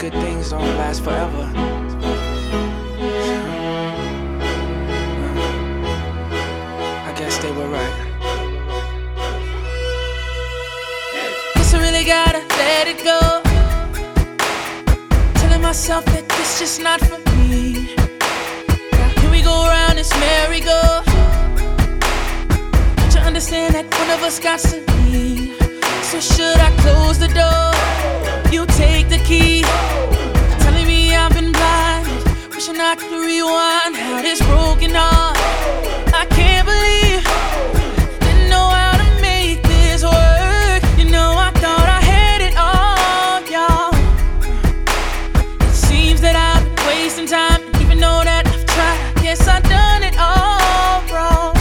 good things don't last forever. I guess they were right. Guess I really gotta let it go. Telling myself that this just not for me. Here we go around this merry-go. Don't you understand that one of us got to leave? So should I close the door? You take the key. Telling me I've been blinded. Wishing I could rewind how this broken heart. I can't believe didn't know how to make this work. You know I thought I had it all, y'all. It seems that I've been wasting time, even though that I've tried. Guess I've done it all wrong.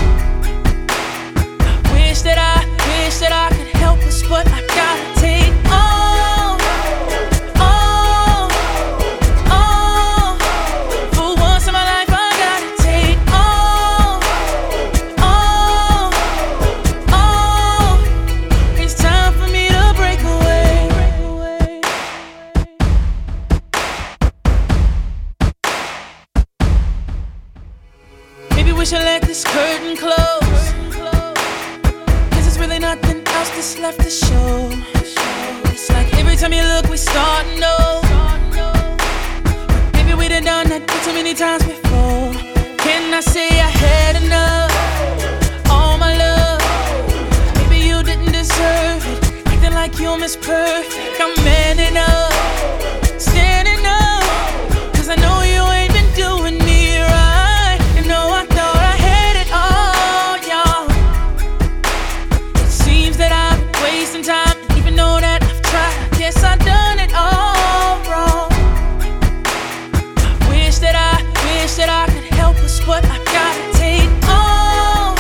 I wish that I could help us, but I gotta take all. For once in my life, I gotta take all. It's time for me to break away. Maybe we should let this curtain close. There's really nothing else that's left to show. It's like every time you look, we starting over. But baby, we done that too many times before. Can I say I had enough? All my love, maybe you didn't deserve it. Acting like you're Miss Perfect. I'm manning up, standing up, 'cause I know you ain't been doing me right. You know I thought I had it all, y'all. That I've been wasting time, even though that I've tried. I guess I've done it all wrong. I wish that I could help us, but I gotta take all.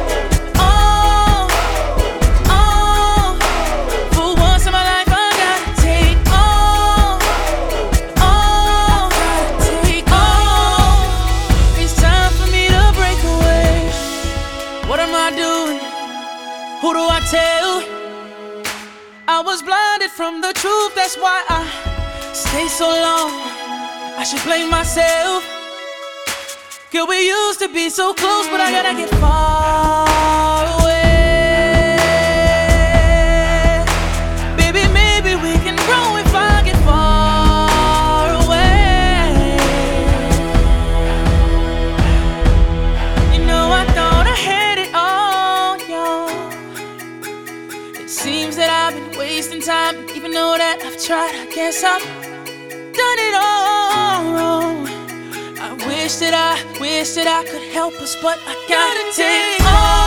For once in my life, I gotta take all. Gotta take all. It's time for me to break away. What am I doing? Who do I tell? I was blinded from the truth, that's why I stay so long. I should blame myself. Girl, we used to be so close, but I gotta get far away. Baby, maybe we can grow if I get far away. You know I thought I had it all, y'all. It seems that I've been wasting time, even though that I've tried. I guess I've done it all wrong. I wish that I could help us, but I gotta take all.